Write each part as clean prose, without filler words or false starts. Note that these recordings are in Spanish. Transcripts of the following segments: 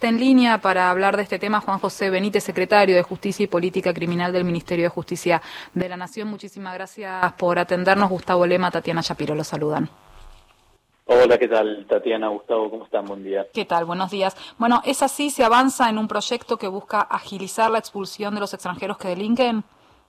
está en línea para hablar de este tema Juan José Benítez, secretario de Justicia y Política Criminal del Ministerio de Justicia de la Nación. Muchísimas gracias por atendernos. Gustavo Lema, Tatiana Shapiro, los saludan. Hola, ¿qué tal, Tatiana, Gustavo? ¿Cómo están? Buen día. ¿Qué tal? Buenos días. Bueno, ¿es así? ¿Se avanza en un proyecto que busca agilizar la expulsión de los extranjeros que delinquen?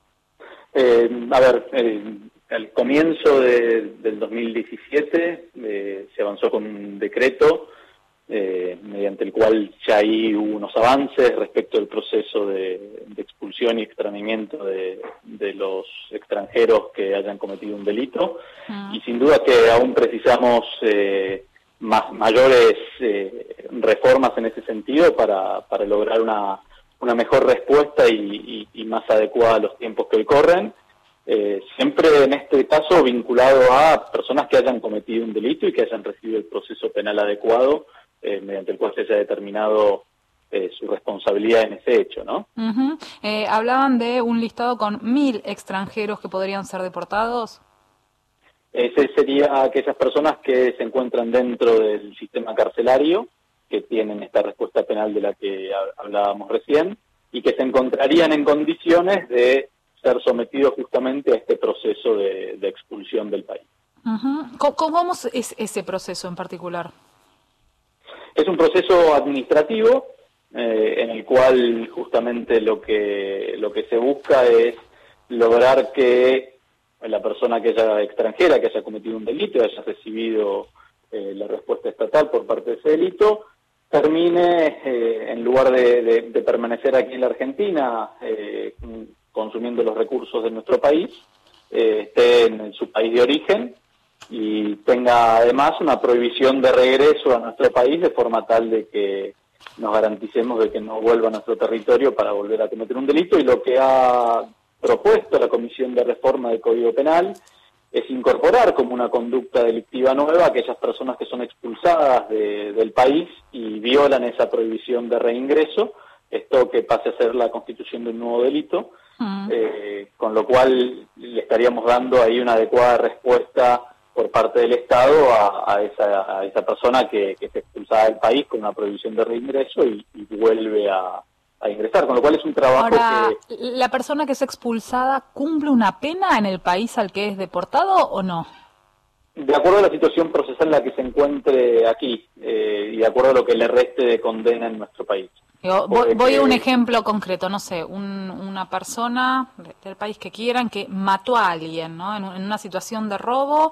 Al comienzo del 2017 se avanzó con un decreto mediante el cual ya ahí hubo unos avances respecto al proceso de expulsión y extrañamiento de los extranjeros que hayan cometido un delito. Y sin duda que aún precisamos mayores reformas en ese sentido para lograr una mejor respuesta y más adecuada a los tiempos que hoy corren. Siempre en este caso vinculado a personas que hayan cometido un delito y que hayan recibido el proceso penal adecuado mediante el cual se haya determinado su responsabilidad en ese hecho, ¿no? Hablaban de un listado con 1.000 extranjeros que podrían ser deportados. Ese sería aquellas personas que se encuentran dentro del sistema carcelario, que tienen esta respuesta penal de la que hablábamos recién, y que se encontrarían en condiciones de ser sometidos justamente a este proceso de expulsión del país. ¿Cómo es ese proceso en particular? Es un proceso administrativo en el cual justamente lo que se busca es lograr que la persona que haya extranjera, que haya cometido un delito y haya recibido la respuesta estatal por parte de ese delito, termine, en lugar de permanecer aquí en la Argentina, consumiendo los recursos de nuestro país, esté en su país de origen y tenga además una prohibición de regreso a nuestro país de forma tal de que nos garanticemos de que no vuelva a nuestro territorio para volver a cometer un delito. Y lo que ha propuesto la Comisión de Reforma del Código Penal es incorporar como una conducta delictiva nueva a aquellas personas que son expulsadas del país y violan esa prohibición de reingreso, esto que pase a ser la constitución de un nuevo delito, con lo cual le estaríamos dando ahí una adecuada respuesta por parte del Estado a esa persona que es expulsada del país con una prohibición de reingreso y vuelve a ingresar, con lo cual es un trabajo. Ahora, ¿la persona que es expulsada cumple una pena en el país al que es deportado o no? De acuerdo a la situación procesal en la que se encuentre aquí y de acuerdo a lo que le reste de condena en nuestro país. Voy a un ejemplo concreto, no sé, una persona del país que quieran que mató a alguien, ¿no? En una situación de robo,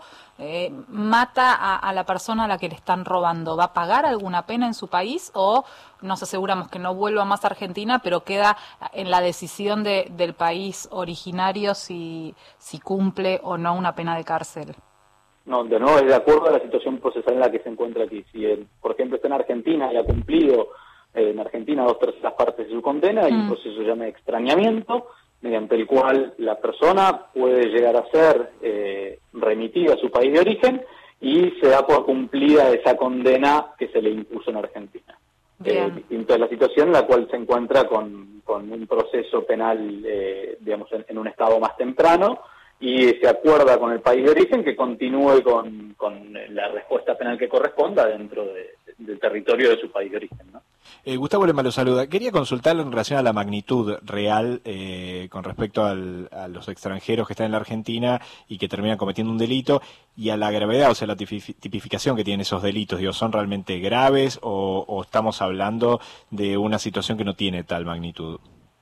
mata a la persona a la que le están robando. ¿Va a pagar alguna pena en su país o nos aseguramos que no vuelva más a Argentina, pero queda en la decisión del país originario si cumple o no una pena de cárcel? No, de nuevo es de acuerdo a la situación procesal en la que se encuentra aquí. Si él, por ejemplo, está en Argentina y ha cumplido en Argentina 2/3 partes de su condena, hay un proceso que se llama extrañamiento, mediante el cual la persona puede llegar a ser remitida a su país de origen y se da por cumplida esa condena que se le impuso en Argentina. Distinto es la situación en la cual se encuentra con un proceso penal, digamos, en un estado más temprano, y se acuerda con el país de origen que continúe con la respuesta penal que corresponda dentro del territorio de su país de origen, ¿no? Gustavo Lema lo saluda. Quería consultarle en relación a la magnitud real con respecto a los extranjeros que están en la Argentina y que terminan cometiendo un delito y a la gravedad, o sea, la tipificación que tienen esos delitos. Digo, ¿son realmente graves o estamos hablando de una situación que no tiene tal magnitud?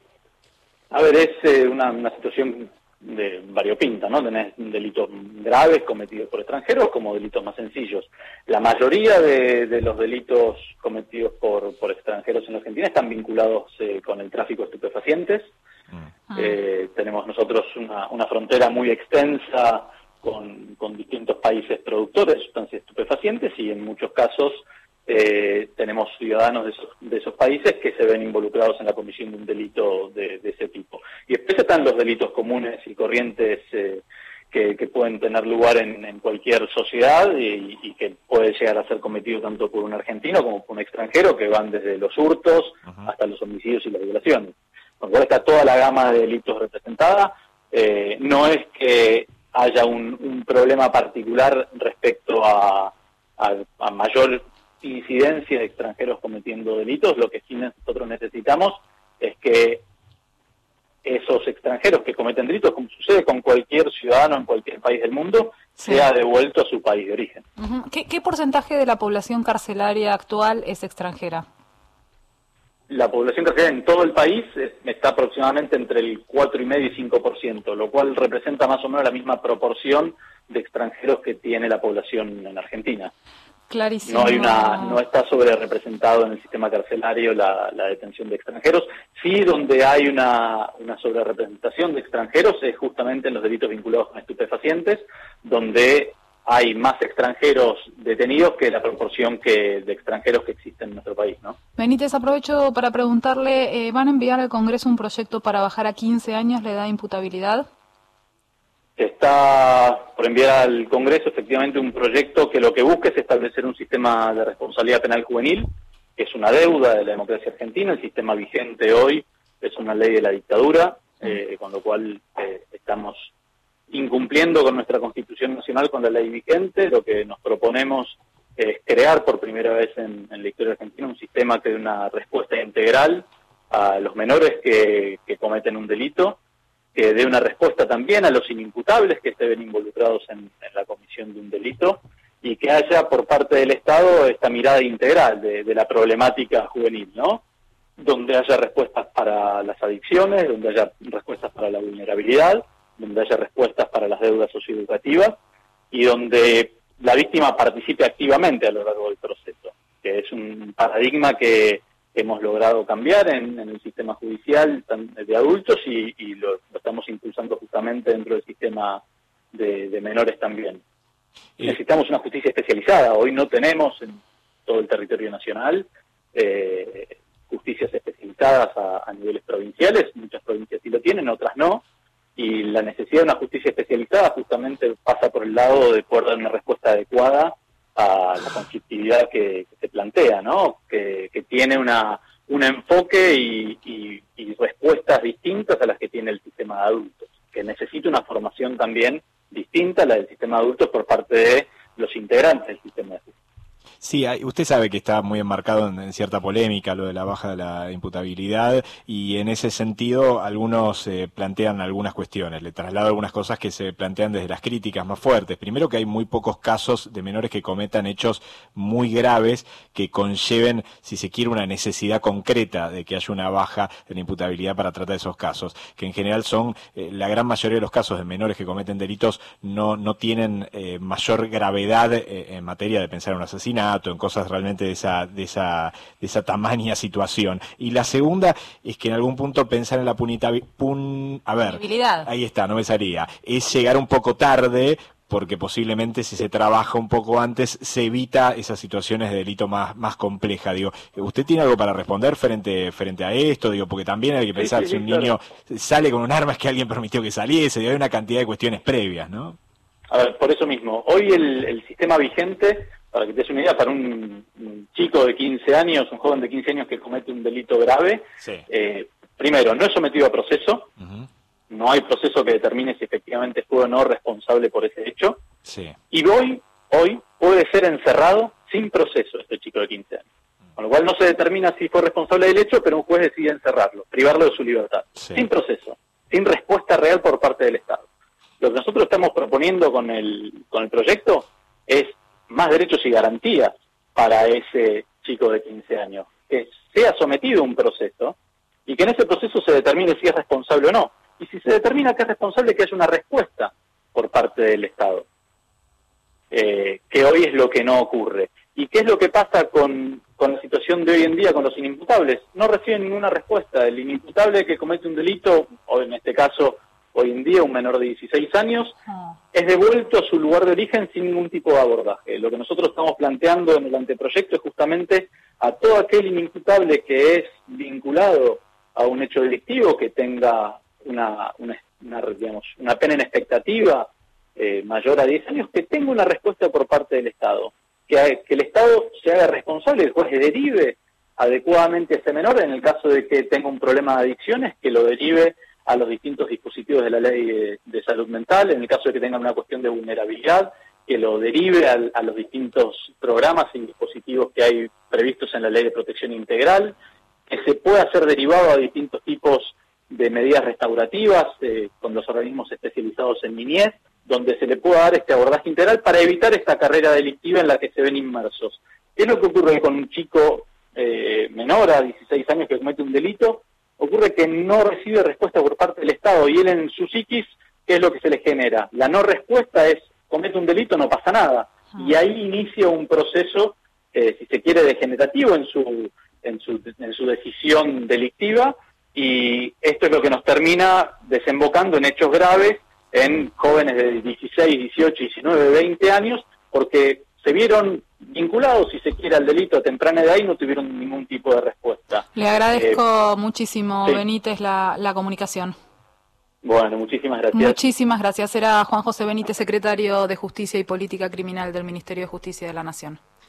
A ver, es una situación de variopinta, ¿no? Tenés delitos graves cometidos por extranjeros como delitos más sencillos. La mayoría de los delitos cometidos por extranjeros en Argentina están vinculados con el tráfico de estupefacientes. Tenemos nosotros una frontera muy extensa con distintos países productores de sustancias estupefacientes y en muchos casos tenemos ciudadanos de esos países que se ven involucrados en la comisión de un delito de ese tipo. Y después están los delitos comunes y corrientes que pueden tener lugar en cualquier sociedad y que puede llegar a ser cometido tanto por un argentino como por un extranjero, que van desde los hurtos hasta los homicidios y las violaciones. Con lo cual está toda la gama de delitos representada. No es que haya un problema particular respecto a mayor incidencia de extranjeros cometiendo delitos. Lo que sí nosotros necesitamos es que esos extranjeros que cometen delitos, como sucede con cualquier ciudadano en cualquier país del mundo, sea devuelto a su país de origen. ¿Qué porcentaje de la población carcelaria actual es extranjera? La población carcelaria en todo el país está aproximadamente entre el 4,5 y 5%, lo cual representa más o menos la misma proporción de extranjeros que tiene la población en Argentina. Clarísimo. No está sobre representado en el sistema carcelario la detención de extranjeros. Sí, donde hay una sobre representación de extranjeros es justamente en los delitos vinculados con estupefacientes, donde hay más extranjeros detenidos que la proporción de extranjeros que existen en nuestro país, ¿no? Benítez, aprovecho para preguntarle, ¿van a enviar al Congreso un proyecto para bajar a 15 años la edad de imputabilidad? Está por enviar al Congreso efectivamente un proyecto que lo que busca es establecer un sistema de responsabilidad penal juvenil, que es una deuda de la democracia argentina. El sistema vigente hoy es una ley de la dictadura, con lo cual estamos incumpliendo con nuestra Constitución Nacional, con la ley vigente. Lo que nos proponemos es crear por primera vez en la historia argentina un sistema que dé una respuesta integral a los menores que cometen un delito, que dé una respuesta también a los inimputables que estén involucrados en la comisión de un delito, y que haya por parte del Estado esta mirada integral de la problemática juvenil, ¿no? Donde haya respuestas para las adicciones, donde haya respuestas para la vulnerabilidad, donde haya respuestas para las deudas socioeducativas, y donde la víctima participe activamente a lo largo del proceso, que es un paradigma que hemos logrado cambiar en el sistema judicial de adultos y lo estamos impulsando justamente dentro del sistema de menores también. Necesitamos una justicia especializada. Hoy no tenemos en todo el territorio nacional justicias especializadas a niveles provinciales. Muchas provincias sí lo tienen, otras no. Y la necesidad de una justicia especializada justamente pasa por el lado de poder dar una respuesta adecuada a la conflictividad que se plantea, ¿no? Que tiene un enfoque y respuestas distintas a las que tiene el sistema de adultos, que necesita una formación también distinta a la del sistema de adultos por parte de los integrantes del sistema de justicia. Sí, usted sabe que está muy enmarcado en cierta polémica lo de la baja de la imputabilidad, y en ese sentido algunos plantean algunas cuestiones. Le traslado algunas cosas que se plantean desde las críticas más fuertes. Primero, que hay muy pocos casos de menores que cometan hechos muy graves que conlleven, si se quiere, una necesidad concreta de que haya una baja de la imputabilidad para tratar esos casos, que en general son la gran mayoría de los casos de menores que cometen delitos no tienen mayor gravedad en materia de pensar en un asesinato, en cosas realmente de esa tamaña situación. Y la segunda es que en algún punto pensar en la punibilidad. Ahí está, no me salía. Es llegar un poco tarde, porque posiblemente si se trabaja un poco antes se evita esas situaciones de delito más compleja. Digo, ¿usted tiene algo para responder frente a esto? Digo, porque también hay que pensar, si un niño sale con un arma es que alguien permitió que saliese. Digo, hay una cantidad de cuestiones previas, ¿no? A ver, por eso mismo, hoy el sistema vigente, para que te des una idea, para un chico de 15 años, un joven de 15 años que comete un delito grave, primero, no es sometido a proceso, no hay proceso que determine si efectivamente fue o no responsable por ese hecho, y hoy puede ser encerrado sin proceso este chico de 15 años. Con lo cual no se determina si fue responsable del hecho, pero un juez decide encerrarlo, privarlo de su libertad, sin proceso, sin respuesta real por parte del Estado. Lo que nosotros estamos proponiendo con el proyecto es más derechos y garantías para ese chico de 15 años, que sea sometido a un proceso y que en ese proceso se determine si es responsable o no. Y si se determina que es responsable, que haya una respuesta por parte del Estado, que hoy es lo que no ocurre. ¿Y qué es lo que pasa con la situación de hoy en día con los inimputables? No reciben ninguna respuesta. El inimputable que comete un delito, o en este caso hoy en día un menor de 16 años, es devuelto a su lugar de origen sin ningún tipo de abordaje. Lo que nosotros estamos planteando en el anteproyecto es justamente a todo aquel inimputable que es vinculado a un hecho delictivo, que tenga una pena en expectativa mayor a 10 años, que tenga una respuesta por parte del Estado, que el Estado se haga responsable, el juez derive adecuadamente a ese menor, en el caso de que tenga un problema de adicciones, que lo derive a los distintos dispositivos de la ley de salud mental, en el caso de que tengan una cuestión de vulnerabilidad, que lo derive a los distintos programas y dispositivos que hay previstos en la Ley de Protección Integral, que se pueda hacer derivado a distintos tipos de medidas restaurativas con los organismos especializados en niñez, donde se le pueda dar este abordaje integral para evitar esta carrera delictiva en la que se ven inmersos. ¿Qué es lo que ocurre con un chico menor a 16 años que comete un delito? Ocurre que no recibe respuesta por parte del Estado, y él en su psiquis, ¿qué es lo que se le genera? La no respuesta es: comete un delito, no pasa nada. Y ahí inicia un proceso, si se quiere, degenerativo en su decisión delictiva, y esto es lo que nos termina desembocando en hechos graves en jóvenes de 16, 18, 19, 20 años, porque se vieron vinculados, si se quiere, al delito a temprana edad y no tuvieron ningún tipo de respuesta. Le agradezco muchísimo, sí. Benítez, la comunicación. Bueno, muchísimas gracias. Muchísimas gracias. Era Juan José Benítez, secretario de Justicia y Política Criminal del Ministerio de Justicia de la Nación.